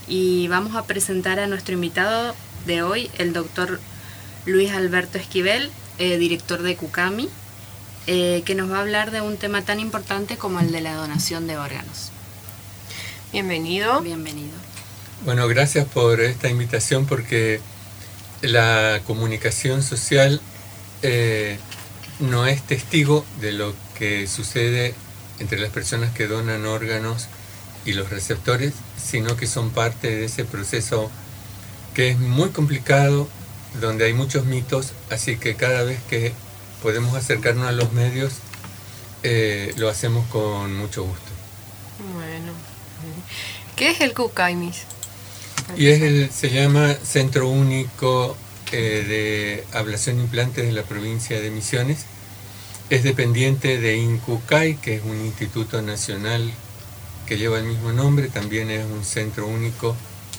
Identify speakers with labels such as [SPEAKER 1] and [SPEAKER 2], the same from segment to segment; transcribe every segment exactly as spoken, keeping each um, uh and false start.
[SPEAKER 1] y vamos a presentar a nuestro invitado de hoy, el doctor Luis Alberto Esquivel, eh, director de CUCAMI, eh, que nos va a hablar de un tema tan importante como el de la donación de órganos.
[SPEAKER 2] Bienvenido.
[SPEAKER 1] Bienvenido.
[SPEAKER 3] Bueno, gracias por esta invitación, porque la comunicación social eh, no es testigo de lo que sucede entre las personas que donan órganos y los receptores, sino que son parte de ese proceso que es muy complicado, donde hay muchos mitos, así que cada vez que podemos acercarnos a los medios, eh, lo hacemos con mucho gusto.
[SPEAKER 2] Bueno, ¿qué es el CUCAMI?
[SPEAKER 3] Y es el, se llama Centro Único eh, de Ablación e Implantes de la provincia de Misiones. Es dependiente de INCUCAI, que es un instituto nacional que lleva el mismo nombre, también es un centro único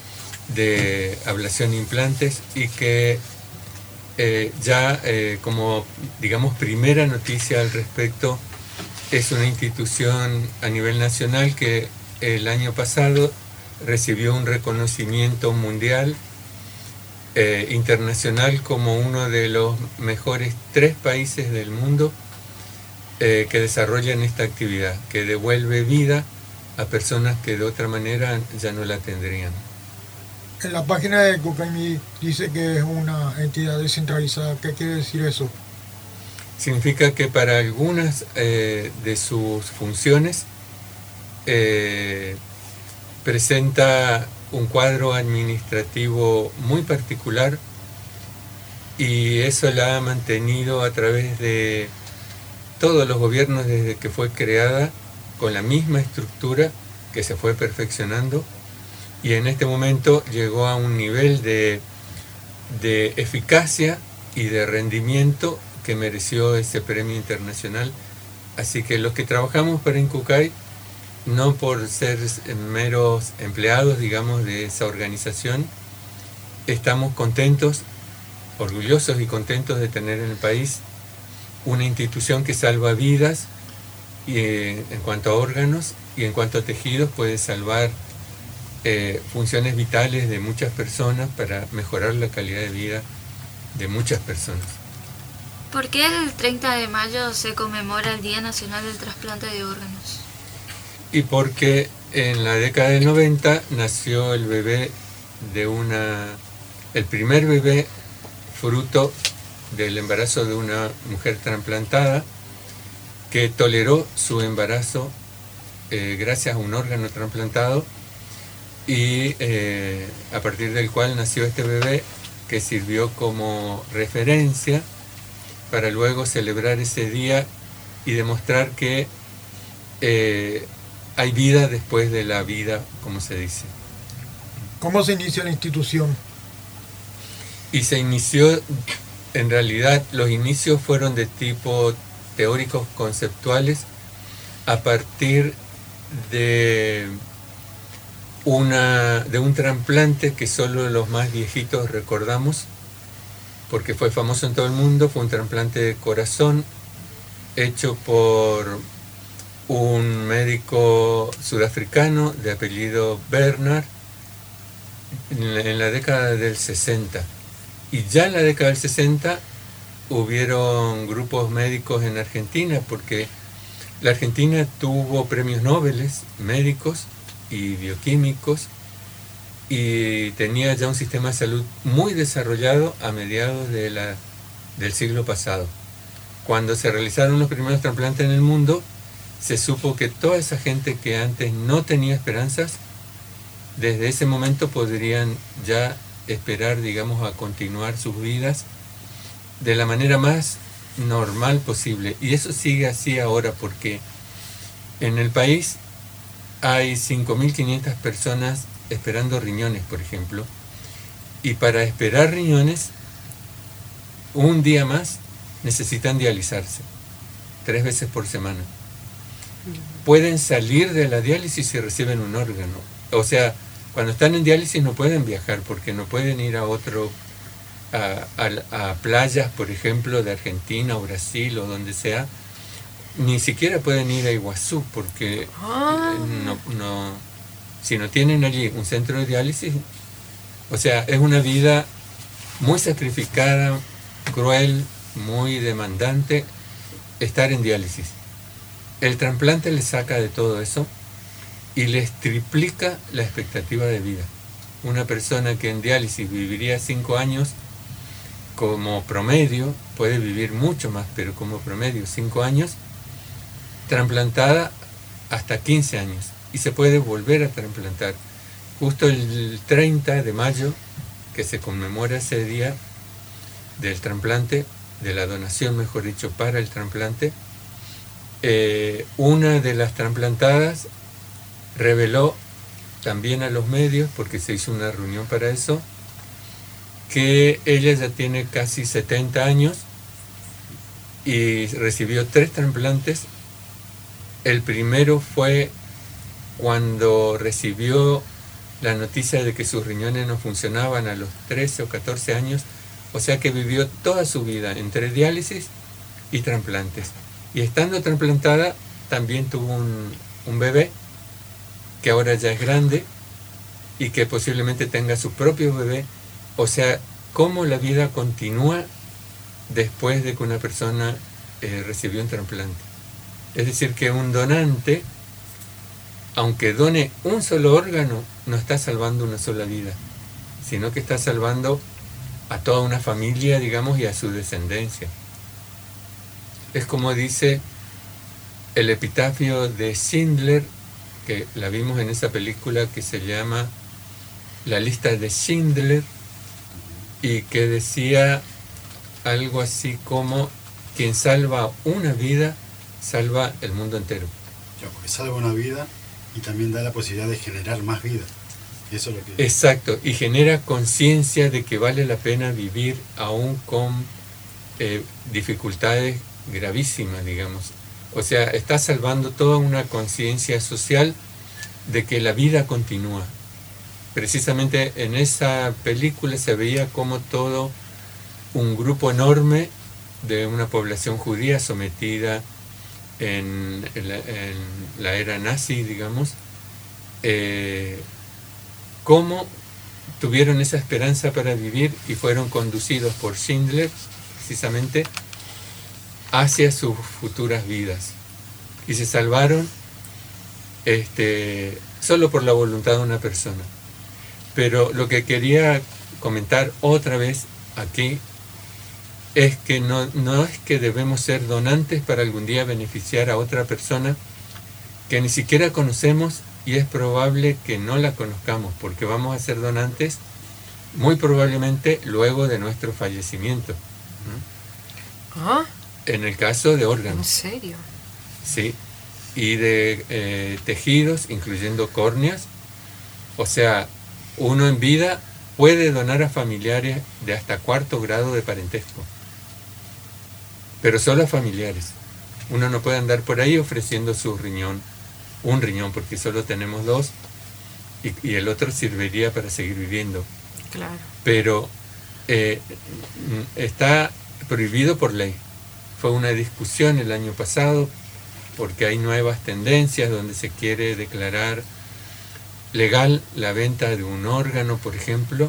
[SPEAKER 3] de ablación e implantes, y que eh, ya eh, como, digamos, primera noticia al respecto, es una institución a nivel nacional que el año pasado recibió un reconocimiento mundial, eh, internacional, como uno de los mejores tres países del mundo eh, que desarrollan esta actividad, que devuelve vida a personas que de otra manera ya no la tendrían.
[SPEAKER 4] En la página de CUCAMI dice que es una entidad descentralizada. ¿Qué quiere decir eso?
[SPEAKER 3] Significa que para algunas eh, de sus funciones eh, presenta un cuadro administrativo muy particular, y eso la ha mantenido a través de todos los gobiernos desde que fue creada, con la misma estructura que se fue perfeccionando, y en este momento llegó a un nivel de, de eficacia y de rendimiento que mereció ese premio internacional. Así que los que trabajamos para INCUCAI, no por ser meros empleados, digamos, de esa organización, estamos contentos, orgullosos y contentos de tener en el país una institución que salva vidas, y eh, en cuanto a órganos y en cuanto a tejidos puede salvar eh, funciones vitales de muchas personas para mejorar la calidad de vida de muchas personas.
[SPEAKER 5] ¿Por qué el treinta de mayo se conmemora el Día Nacional del Trasplante de Órganos?
[SPEAKER 3] Y porque en la década del noventa nació el bebé de una, el primer bebé fruto del embarazo de una mujer trasplantada, que toleró su embarazo eh, gracias a un órgano trasplantado, y eh, a partir del cual nació este bebé, que sirvió como referencia para luego celebrar ese día y demostrar que eh, hay vida después de la vida, como se dice.
[SPEAKER 4] ¿Cómo se inicia la institución?
[SPEAKER 3] Y se inició, en realidad, los inicios fueron de tipo teóricos conceptuales, a partir de una de un trasplante que solo los más viejitos recordamos, porque fue famoso en todo el mundo. Fue un trasplante de corazón hecho por un médico sudafricano de apellido Bernard en la, en la década del sesenta. Y ya en la década del sesenta hubieron grupos médicos en Argentina, porque la Argentina tuvo premios Nobel médicos y bioquímicos, y tenía ya un sistema de salud muy desarrollado a mediados de la, del siglo pasado. Cuando se realizaron los primeros trasplantes en el mundo, se supo que toda esa gente que antes no tenía esperanzas, desde ese momento podrían ya esperar, digamos, a continuar sus vidas de la manera más normal posible. Y eso sigue así ahora, porque en el país hay cinco mil quinientas personas esperando riñones, por ejemplo, y para esperar riñones un día más necesitan dializarse tres veces por semana. Pueden salir de la diálisis si reciben un órgano. O sea, cuando están en diálisis no pueden viajar, porque no pueden ir a otro a, a, a playas, por ejemplo, de Argentina o Brasil o donde sea. Ni siquiera pueden ir a Iguazú, porque ah. no, no si no tienen allí un centro de diálisis, o sea, es una vida muy sacrificada, cruel, muy demandante estar en diálisis. El trasplante les saca de todo eso y les triplica la expectativa de vida. Una persona que en diálisis viviría cinco años, como promedio, puede vivir mucho más, pero como promedio cinco años, trasplantada hasta quince años, y se puede volver a trasplantar. Justo el treinta de mayo, que se conmemora ese día del trasplante, de la donación, mejor dicho, para el trasplante, eh, una de las trasplantadas reveló también a los medios, porque se hizo una reunión para eso, que ella ya tiene casi setenta años y recibió tres trasplantes. El primero fue cuando recibió la noticia de que sus riñones no funcionaban a los trece o catorce años, o sea que vivió toda su vida entre diálisis y trasplantes. Y estando trasplantada también tuvo un, un bebé que ahora ya es grande y que posiblemente tenga su propio bebé. O sea, cómo la vida continúa después de que una persona eh, recibió un trasplante. Es decir, que un donante, aunque done un solo órgano, no está salvando una sola vida, sino que está salvando a toda una familia, digamos, y a su descendencia. Es como dice el epitafio de Schindler, que la vimos en esa película que se llama La lista de Schindler, y que decía algo así como: quien salva una vida, salva el mundo entero.
[SPEAKER 6] Ya, porque salva una vida y también da la posibilidad de generar más vida. Eso es lo que...
[SPEAKER 3] Exacto, y genera conciencia de que vale la pena vivir aún con eh, dificultades gravísimas, digamos. O sea, está salvando toda una conciencia social de que la vida continúa. Precisamente en esa película se veía como todo un grupo enorme de una población judía sometida en, en, la, en la era nazi, digamos, eh, cómo tuvieron esa esperanza para vivir y fueron conducidos por Schindler, precisamente, hacia sus futuras vidas. Y se salvaron este, solo por la voluntad de una persona. Pero lo que quería comentar otra vez aquí es que no, no es que debemos ser donantes para algún día beneficiar a otra persona que ni siquiera conocemos, y es probable que no la conozcamos, porque vamos a ser donantes muy probablemente luego de nuestro fallecimiento. ¿no?
[SPEAKER 2] ¿Ah?
[SPEAKER 3] En el caso de órganos.
[SPEAKER 2] ¿En serio?
[SPEAKER 3] Sí, y de eh, tejidos, incluyendo córneas. O sea, uno en vida puede donar a familiares de hasta cuarto grado de parentesco, pero solo a familiares. Uno no puede andar por ahí ofreciendo su riñón, un riñón, porque solo tenemos dos, y, y el otro serviría para seguir viviendo.
[SPEAKER 2] Claro.
[SPEAKER 3] Pero eh, está prohibido por ley. Fue una discusión el año pasado, porque hay nuevas tendencias donde se quiere declarar legal la venta de un órgano, por ejemplo,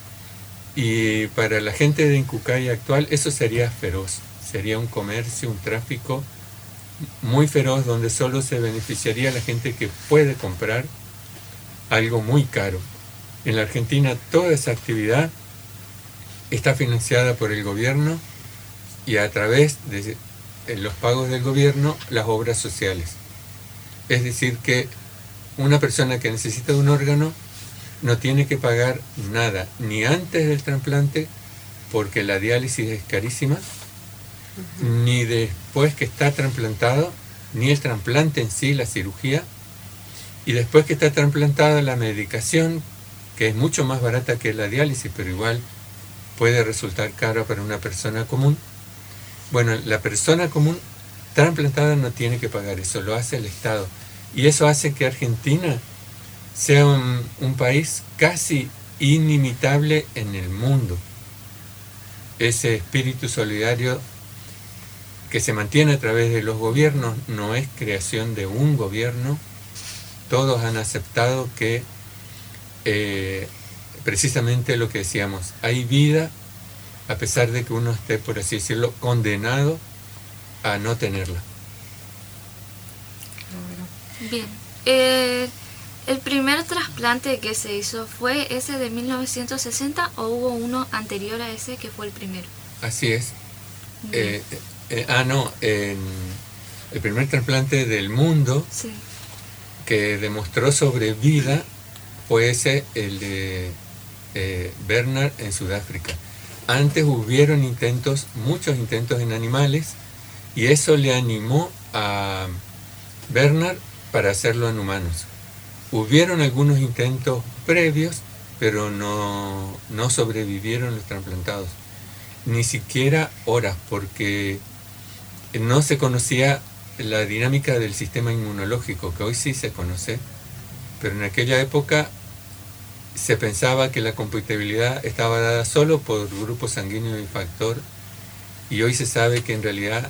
[SPEAKER 3] y para la gente de Incucay actual eso sería feroz, sería un comercio, un tráfico muy feroz, donde solo se beneficiaría la gente que puede comprar algo muy caro. En la Argentina toda esa actividad está financiada por el gobierno y a través de los pagos del gobierno las obras sociales. Es decir que una persona que necesita un órgano no tiene que pagar nada, ni antes del trasplante, porque la diálisis es carísima, uh-huh. ni después que está trasplantado, ni el trasplante en sí, la cirugía, y después que está trasplantada la medicación, que es mucho más barata que la diálisis, pero igual puede resultar cara para una persona común. Bueno, la persona común trasplantada no tiene que pagar eso, lo hace el Estado. Y eso hace que Argentina sea un, un país casi inimitable en el mundo. Ese espíritu solidario que se mantiene a través de los gobiernos no es creación de un gobierno, todos han aceptado que eh, precisamente lo que decíamos, hay vida a pesar de que uno esté, por así decirlo, condenado a no tenerla.
[SPEAKER 5] Bien. Eh, ¿El primer trasplante que se hizo fue ese de mil novecientos sesenta o hubo uno anterior a ese que fue el primero?
[SPEAKER 3] Así es. Eh, eh, ah, no, en el primer trasplante del mundo
[SPEAKER 5] Sí.
[SPEAKER 3] que demostró sobre vida fue ese, el de eh, Bernard en Sudáfrica. Antes hubieron intentos, muchos intentos en animales, y eso le animó a Bernard para hacerlo en humanos. Hubieron algunos intentos previos, pero no, no sobrevivieron los trasplantados. Ni siquiera horas, porque no se conocía la dinámica del sistema inmunológico, que hoy sí se conoce, pero en aquella época se pensaba que la compatibilidad estaba dada solo por grupo sanguíneo y factor, y hoy se sabe que en realidad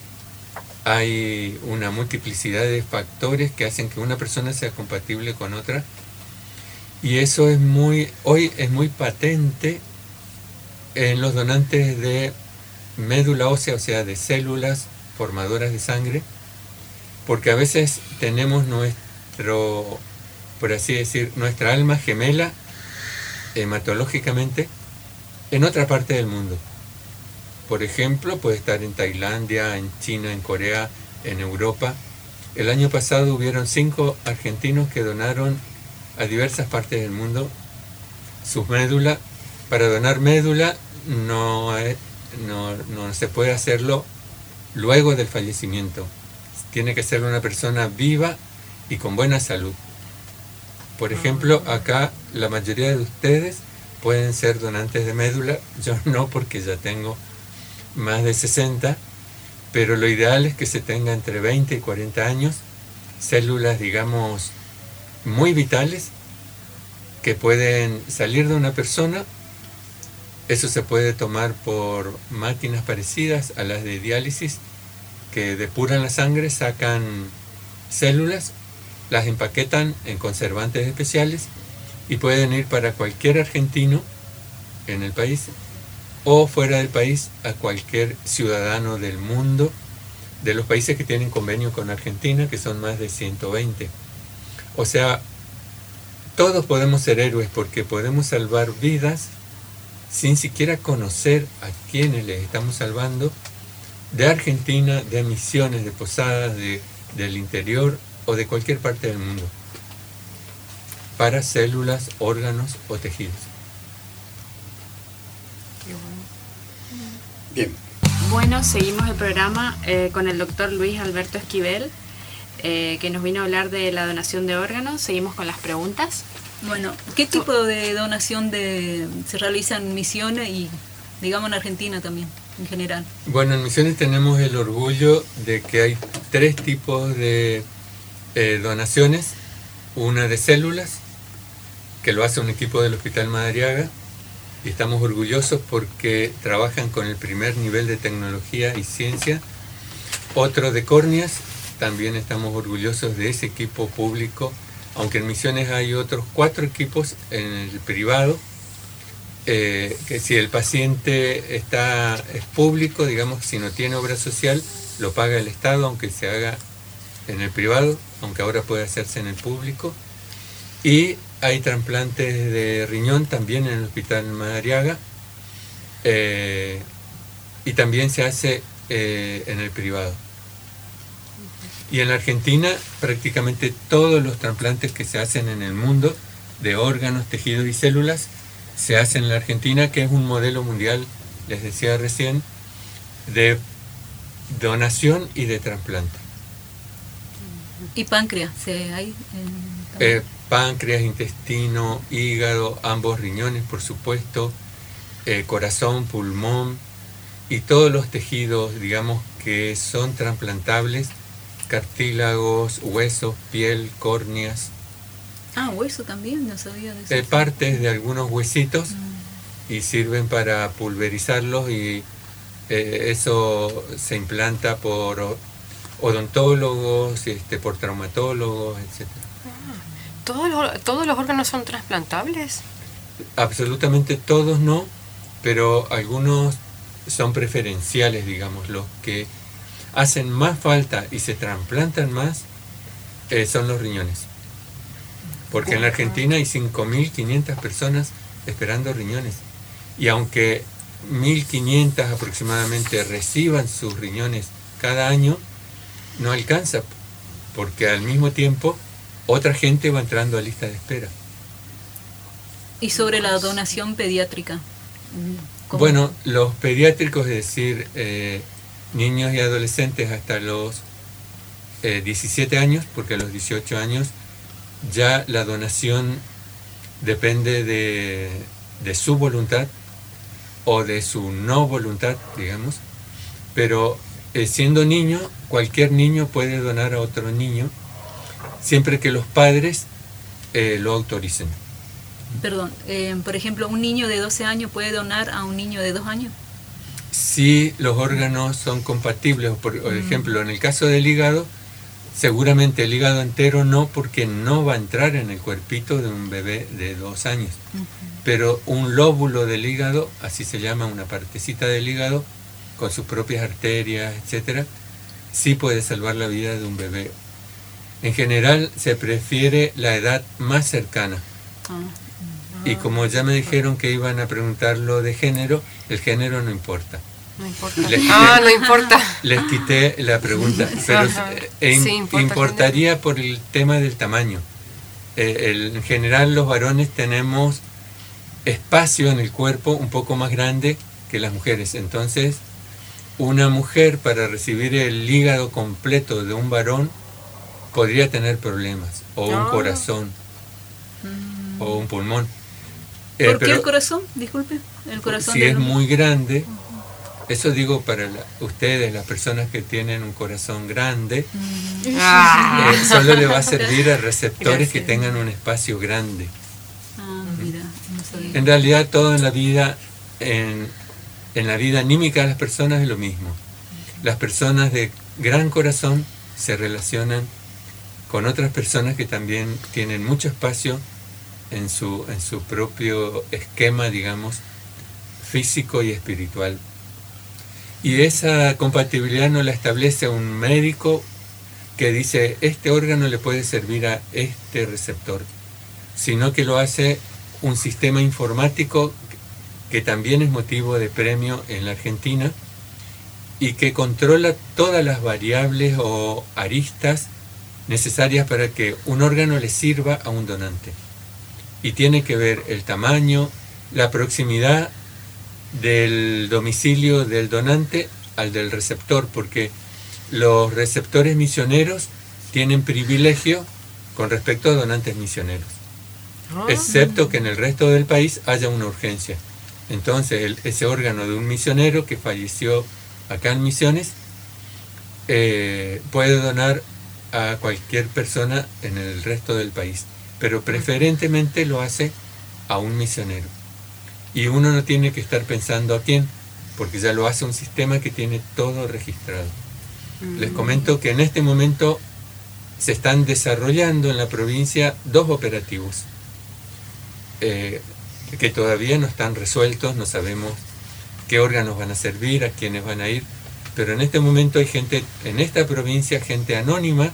[SPEAKER 3] hay una multiplicidad de factores que hacen que una persona sea compatible con otra, y eso es muy, hoy es muy patente en los donantes de médula ósea, o sea, de células formadoras de sangre, porque a veces tenemos nuestro, por así decir, nuestra alma gemela hematológicamente en otra parte del mundo. Por ejemplo, puede estar en Tailandia, en China, en Corea, en Europa. El año pasado hubieron cinco argentinos que donaron a diversas partes del mundo sus médulas. Para donar médula no, es, no, no se puede hacerlo luego del fallecimiento. Tiene que ser una persona viva y con buena salud. Por ejemplo, acá la mayoría de ustedes pueden ser donantes de médula. Yo no, porque ya tengo más de sesenta, pero lo ideal es que se tenga entre veinte y cuarenta años, células, digamos, muy vitales, que pueden salir de una persona. Eso se puede tomar por máquinas parecidas a las de diálisis, que depuran la sangre, sacan células, las empaquetan en conservantes especiales y pueden ir para cualquier argentino en el país o fuera del país a cualquier ciudadano del mundo, de los países que tienen convenio con Argentina, que son más de ciento veinte. O sea, todos podemos ser héroes porque podemos salvar vidas sin siquiera conocer a quienes les estamos salvando, de Argentina, de Misiones, de Posadas, de, del interior o de cualquier parte del mundo, para células, órganos o tejidos.
[SPEAKER 6] Bien.
[SPEAKER 1] Bueno, seguimos el programa eh, con el doctor Luis Alberto Esquivel, eh, que nos vino a hablar de la donación de órganos. Seguimos con las preguntas.
[SPEAKER 7] Bueno, ¿qué tipo de donación de, se realiza en Misiones y, digamos, en Argentina también, en general?
[SPEAKER 3] Bueno, en Misiones tenemos el orgullo de que hay tres tipos de eh, donaciones. Una de células, que lo hace un equipo del Hospital Madariaga, y estamos orgullosos porque trabajan con el primer nivel de tecnología y ciencia. Otro de córneas, también estamos orgullosos de ese equipo público, aunque en Misiones hay otros cuatro equipos en el privado, eh, que si el paciente está, es público, digamos, si no tiene obra social, lo paga el Estado, aunque se haga en el privado, aunque ahora puede hacerse en el público. Y hay trasplantes de riñón también en el Hospital Madariaga, eh, y también se hace eh, en el privado. Y en la Argentina prácticamente todos los trasplantes que se hacen en el mundo de órganos, tejidos y células se hacen en la Argentina, que es un modelo mundial, les decía recién, de donación y de trasplante.
[SPEAKER 7] ¿Y páncreas? ¿Se hay en,
[SPEAKER 3] eh, páncreas, intestino, hígado, ambos riñones, por supuesto, eh, corazón, pulmón y todos los tejidos, digamos, que son trasplantables, cartílagos, huesos, piel, córneas.
[SPEAKER 7] Ah, hueso también, no sabía de eso.
[SPEAKER 3] Eh, partes de algunos huesitos mm. y sirven para pulverizarlos, y eh, eso se implanta por odontólogos, este, por traumatólogos, etcétera.
[SPEAKER 2] ¿Todos los, ¿Todos los órganos son trasplantables?
[SPEAKER 3] Absolutamente todos no, pero algunos son preferenciales, digamos, los que hacen más falta y se trasplantan más eh, son los riñones. Porque en la Argentina hay cinco mil quinientas personas esperando riñones. Y aunque mil quinientas aproximadamente reciban sus riñones cada año, no alcanza, porque al mismo tiempo otra gente va entrando a lista de espera.
[SPEAKER 7] Y sobre la donación pediátrica. ¿Cómo?
[SPEAKER 3] Bueno, los pediátricos, es decir, eh, niños y adolescentes hasta los eh, diecisiete años, porque a los dieciocho años ya la donación depende de, de su voluntad o de su no voluntad, digamos, pero eh, siendo niño, cualquier niño puede donar a otro niño, siempre que los padres eh, lo autoricen.
[SPEAKER 7] Perdón, eh, por ejemplo, ¿un niño de doce años puede donar a un niño de dos años?
[SPEAKER 3] Si los órganos son compatibles, por, por ejemplo, en el caso del hígado, seguramente el hígado entero no, porque no va a entrar en el cuerpito de un bebé de dos años. Uh-huh. Pero un lóbulo del hígado, así se llama, una partecita del hígado, con sus propias arterias, etcétera, sí puede salvar la vida de un bebé. En general se prefiere la edad más cercana. Uh-huh. Y como ya me dijeron que iban a preguntar lo de género, el género no importa.
[SPEAKER 2] No importa.
[SPEAKER 3] Les quité,
[SPEAKER 2] ah, no importa.
[SPEAKER 3] Les quité la pregunta, pero eh,
[SPEAKER 2] sí, importa
[SPEAKER 3] importaría
[SPEAKER 2] género.
[SPEAKER 3] Por el tema del tamaño. Eh, el, en general los varones tenemos espacio en el cuerpo un poco más grande que las mujeres. Entonces, una mujer para recibir el hígado completo de un varón podría tener problemas, o un
[SPEAKER 2] no.
[SPEAKER 3] corazón, mm. o un pulmón.
[SPEAKER 7] ¿Por eh, qué el corazón? Disculpe. El corazón
[SPEAKER 3] si es muy grande, eso digo para la, ustedes, las personas que tienen un corazón grande,
[SPEAKER 2] uh-huh. ah.
[SPEAKER 3] eh, solo le va a servir a receptores Gracias. Que tengan un espacio grande.
[SPEAKER 7] Ah, mira, no sabía.
[SPEAKER 3] En realidad todo en la vida, en, en la vida anímica de las personas es lo mismo. Las personas de gran corazón se relacionan con otras personas que también tienen mucho espacio en su, en su propio esquema, digamos, físico y espiritual. Y esa compatibilidad no la establece un médico que dice, este órgano le puede servir a este receptor, sino que lo hace un sistema informático que también es motivo de premio en la Argentina y que controla todas las variables o aristas necesarias para que un órgano le sirva a un donante. Y tiene que ver el tamaño, la proximidad del domicilio del donante al del receptor, porque los receptores misioneros tienen privilegio con respecto a donantes misioneros, oh. excepto que en el resto del país haya una urgencia. Entonces el, ese órgano de un misionero que falleció acá en Misiones eh, puede donar a cualquier persona en el resto del país, pero preferentemente lo hace a un misionero. Y uno no tiene que estar pensando a quién, porque ya lo hace un sistema que tiene todo registrado. Mm. Les comento que en este momento se están desarrollando en la provincia dos operativos eh, que todavía no están resueltos, no sabemos qué órganos van a servir, a quiénes van a ir, pero en este momento hay gente, en esta provincia, gente anónima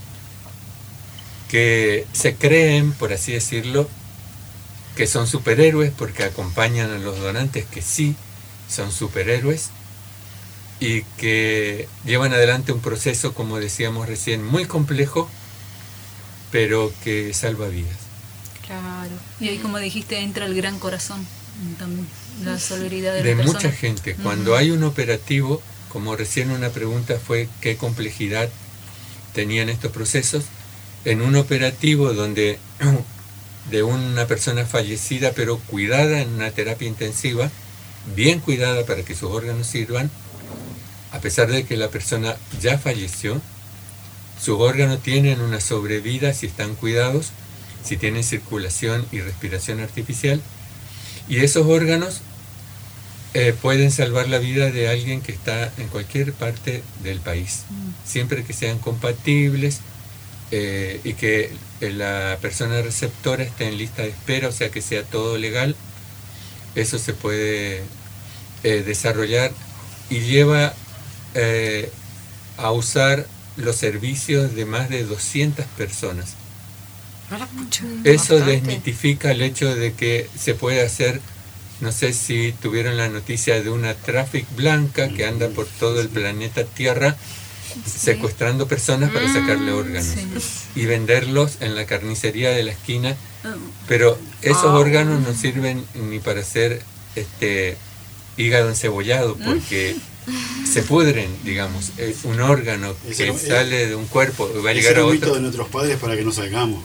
[SPEAKER 3] que se creen, por así decirlo, que son superhéroes porque acompañan a los donantes que sí son superhéroes y que llevan adelante un proceso, como decíamos recién, muy complejo, pero que salva vidas.
[SPEAKER 7] Claro. Y ahí, como dijiste, entra el gran corazón también, la solidaridad de,
[SPEAKER 3] de
[SPEAKER 7] la
[SPEAKER 3] mucha
[SPEAKER 7] persona.
[SPEAKER 3] gente. Cuando uh-huh. hay un operativo, como recién una pregunta fue qué complejidad tenían estos procesos, en un operativo donde de una persona fallecida pero cuidada en una terapia intensiva, bien cuidada para que sus órganos sirvan, a pesar de que la persona ya falleció, sus órganos tienen una sobrevida si están cuidados, si tienen circulación y respiración artificial, y esos órganos eh, pueden salvar la vida de alguien que está en cualquier parte del país, siempre que sean compatibles eh, y que la persona receptora esté en lista de espera, o sea que sea todo legal. Eso se puede eh, desarrollar y lleva eh, a usar los servicios de más de doscientas personas.
[SPEAKER 2] Ahora, pucha,
[SPEAKER 3] Eso
[SPEAKER 2] bastante.
[SPEAKER 3] desmitifica el hecho de que se puede hacer, no sé si tuvieron la noticia de una traffic blanca que anda por todo el planeta Tierra secuestrando personas para sacarle órganos
[SPEAKER 7] sí.
[SPEAKER 3] y venderlos en la carnicería de la esquina,
[SPEAKER 7] Ah,
[SPEAKER 3] pero esos
[SPEAKER 2] Ah.
[SPEAKER 3] órganos no sirven ni para hacer este hígado encebollado porque se pudren, digamos. Es un órgano
[SPEAKER 6] Ese
[SPEAKER 3] que
[SPEAKER 6] era-
[SPEAKER 3] sale de un cuerpo y va a
[SPEAKER 6] Ese
[SPEAKER 3] llegar
[SPEAKER 6] era
[SPEAKER 3] a
[SPEAKER 6] un mito
[SPEAKER 3] otro.
[SPEAKER 6] de nuestros padres para que no salgamos.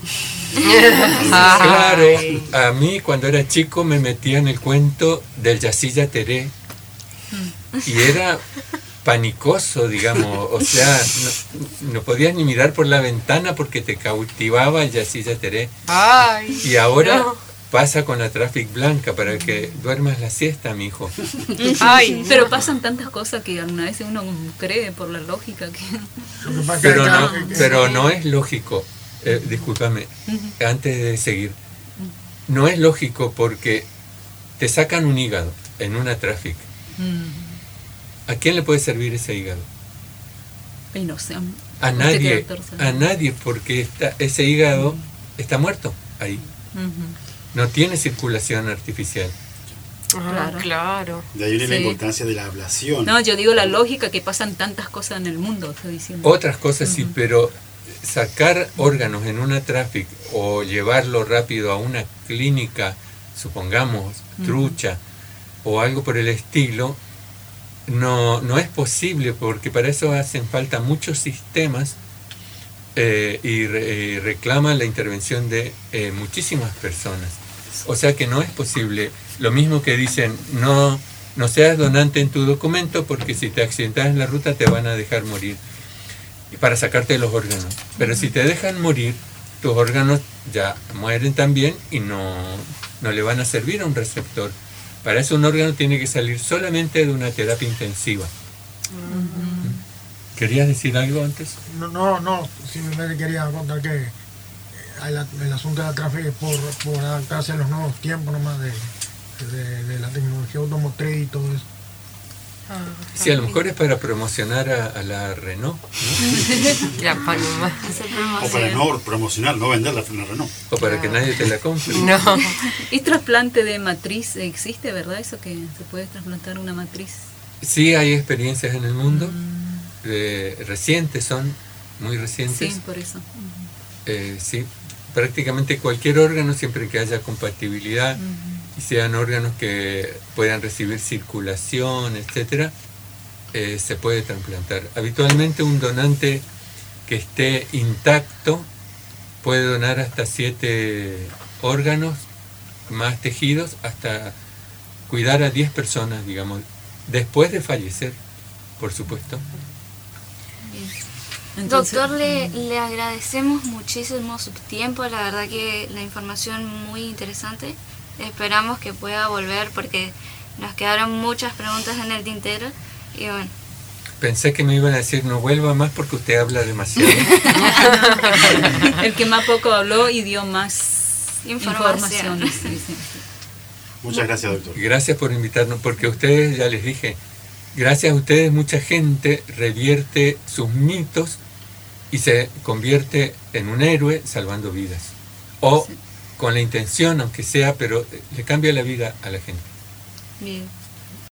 [SPEAKER 3] Claro,
[SPEAKER 2] Ay.
[SPEAKER 3] a mí cuando era chico me metía en el cuento del Yacilla Teré y era panicoso, digamos, o sea, no, no podías ni mirar por la ventana porque te cautivaba el Yacilla Teré.
[SPEAKER 2] Ay.
[SPEAKER 3] Y ahora
[SPEAKER 2] No.
[SPEAKER 3] pasa con la traffic blanca para que duermas la siesta, mi hijo.
[SPEAKER 2] Ay,
[SPEAKER 7] Pero
[SPEAKER 2] no.
[SPEAKER 7] pasan tantas cosas que alguna vez uno cree por la lógica que...
[SPEAKER 4] Lo que pasa es que
[SPEAKER 3] Pero
[SPEAKER 4] acá-
[SPEAKER 3] no, pero no es lógico, eh, discúlpame, antes de seguir, no es lógico porque te sacan un hígado en una traffic. ¿A quién le puede servir ese hígado?
[SPEAKER 7] Y no sé.
[SPEAKER 3] A
[SPEAKER 7] usted que
[SPEAKER 3] nadie,
[SPEAKER 7] doctor sabe.
[SPEAKER 3] a nadie, porque está, ese hígado está muerto ahí.
[SPEAKER 7] Ujú.
[SPEAKER 3] No tiene circulación artificial.
[SPEAKER 2] Ah,
[SPEAKER 7] Claro.
[SPEAKER 2] claro.
[SPEAKER 6] De ahí viene la
[SPEAKER 7] Sí.
[SPEAKER 6] importancia de la ablación.
[SPEAKER 7] No, yo digo la lógica que pasan tantas cosas en el mundo, estoy diciendo.
[SPEAKER 3] Otras cosas sí, pero sacar órganos en una traffic o llevarlo rápido a una clínica, supongamos, trucha, o algo por el estilo, no, no es posible porque para eso hacen falta muchos sistemas eh, y, re- y reclaman la intervención de eh, muchísimas personas. O sea que no es posible. Lo mismo que dicen, no, no seas donante en tu documento porque si te accidentas en la ruta te van a dejar morir y para sacarte los órganos. Pero si te dejan morir, tus órganos ya mueren también y no, no le van a servir a un receptor. Para eso un órgano tiene que salir solamente de una terapia intensiva. ¿Querías decir algo antes?
[SPEAKER 4] No, no, no, simplemente quería contar que eh, el, el asunto de la tráfico es por, por adaptarse a los nuevos tiempos nomás de, de, de la tecnología automotriz y todo eso.
[SPEAKER 2] Ah,
[SPEAKER 3] Sí, a lo mejor es para promocionar a, a la Renault, ¿no?
[SPEAKER 2] la Panamá.
[SPEAKER 5] Hacer
[SPEAKER 6] O para
[SPEAKER 5] promoción.
[SPEAKER 6] no promocionar, no vender la la Renault.
[SPEAKER 3] O para que nadie te la compre.
[SPEAKER 2] No.
[SPEAKER 7] ¿Y trasplante de matriz existe, verdad? Eso que se puede trasplantar una matriz.
[SPEAKER 3] Sí, hay experiencias en el mundo, eh, recientes son, muy recientes.
[SPEAKER 7] Sí, por eso.
[SPEAKER 3] Eh, sí, prácticamente cualquier órgano, siempre que haya compatibilidad y sean órganos que puedan recibir circulación, etcétera, eh, se puede trasplantar. Habitualmente un donante que esté intacto puede donar hasta siete órganos, más tejidos, hasta cuidar a diez personas, digamos, después de fallecer, por supuesto.
[SPEAKER 7] Entonces,
[SPEAKER 5] Doctor, le, le agradecemos muchísimo su tiempo, la verdad que la información muy interesante. Esperamos que pueda volver porque nos quedaron muchas preguntas en el tintero y bueno,
[SPEAKER 3] Pensé que me iban a decir no vuelva más porque usted habla demasiado.
[SPEAKER 7] el que más poco habló y dio más
[SPEAKER 5] Información.
[SPEAKER 7] informaciones. Sí, sí.
[SPEAKER 6] Muchas gracias, doctor.
[SPEAKER 3] Gracias por invitarnos, porque ustedes, ya les dije, gracias a ustedes mucha gente revierte sus mitos y se convierte en un héroe salvando vidas. O con la intención, aunque sea, pero le cambia la vida a la gente.
[SPEAKER 5] bien.